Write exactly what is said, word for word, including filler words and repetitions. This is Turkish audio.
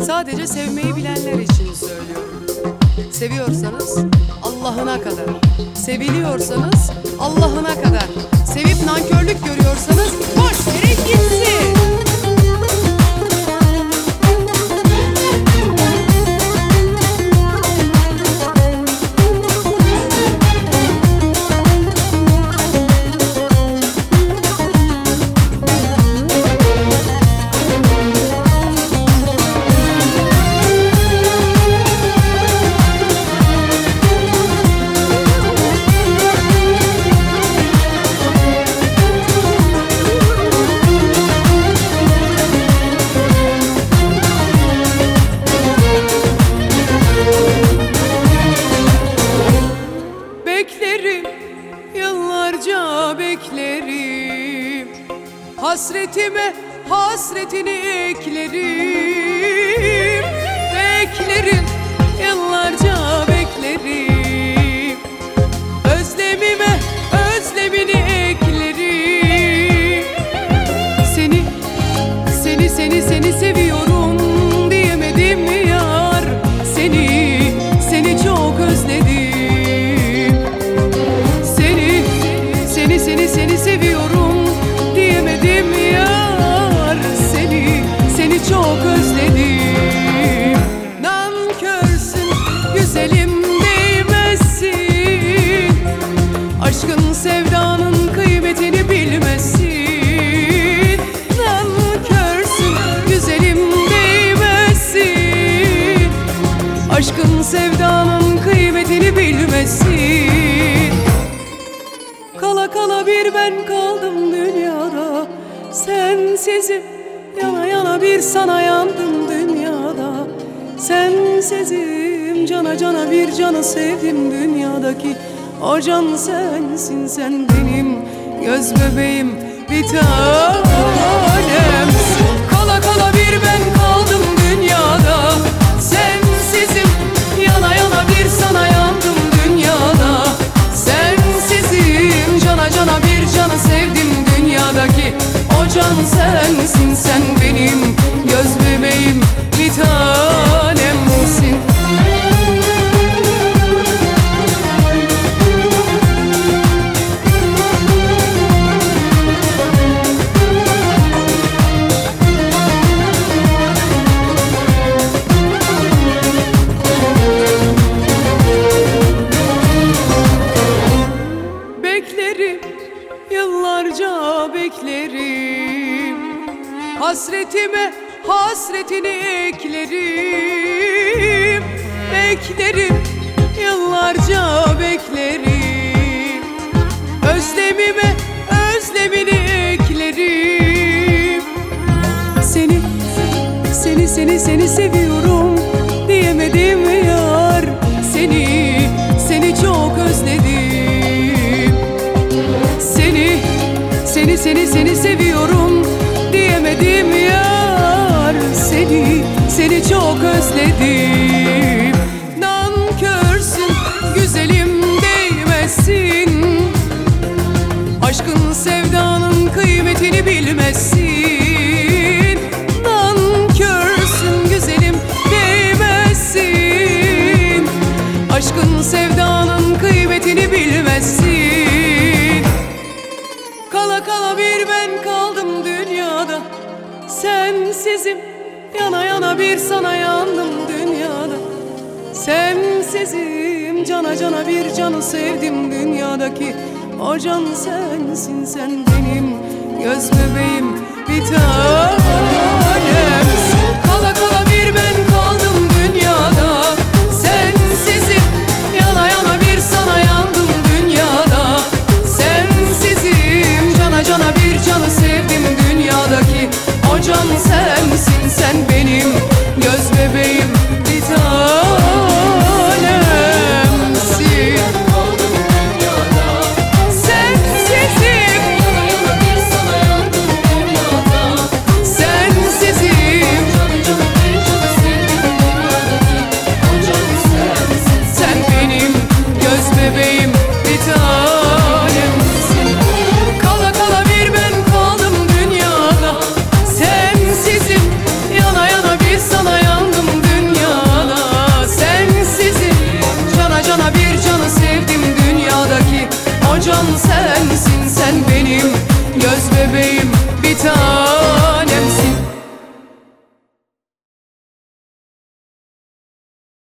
Sadece sevmeyi bilenler için söylüyorum. Seviyorsanız Allah'ına kadar, seviliyorsanız Allah'ına kadar, sevip nankörlük görüyorsanız boş yere gitsin. Beklerim, yıllarca beklerim, hasretime hasretini eklerim. Beklerim, yıllarca beklerim, özlemime özlemini eklerim. Seni, seni, seni, seni seviyorum diyemedim mi yar? Seni, seni çok özledim. Seni, seni, seni seviyorum diyemedim yar. Seni, seni çok özledim. Nankörsün, güzelim değmezsin, aşkın sevdanın kıymetini bilmezsin. Nankörsün, güzelim değmezsin, aşkın sevdanın kıymetini bilmezsin. Kala kala bir ben kaldım dünyada, sensizim yana yana bir sana yandım dünyada. Sensizim cana cana bir canı sevdim dünyadaki o can sensin, sen benim göz bebeğim bir tanemsin. Kala kala bir ben kaldım dünyada, sensizim yana yana bir sana yandım dünyada. Sensizim cana cana bir canı sevdim dünyadaki o can sensin, sen benim göz bebeğim bir tanemsin. Beklerim, yıllarca beklerim, hasretime hasretini eklerim. Beklerim, yıllarca beklerim, özlemime özlemini eklerim. Seni, seni, seni, seni seviyorum diyemedim mi yar? Seni, seni çok özledim. Seni, seni, seni, seni seviyorum diyemedim yar. Seni, seni çok özledim. Nankörsün, güzelim değmezsin, aşkın sevdanın kıymetini bilmezsin. Nankörsün, güzelim değmezsin, aşkın sevdanın kıymetini bilmezsin. Kala kala bir ben kaldım dünyada, sensizim yana yana bir sana yandım dünyada. Sensizim cana cana bir canı sevdim dünyadaki o can sensin, sen benim göz bebeğim bir tanemsin. Kala kala bir ben kaldım dünyada, sensizim yana yana bir sana yandım dünyada. Sensizim cana cana bir canı sevdim dünyadaki o can sensin, sen benim göz bebeğim bir tanemsin. Sensizim göz bebeğim bir tanem.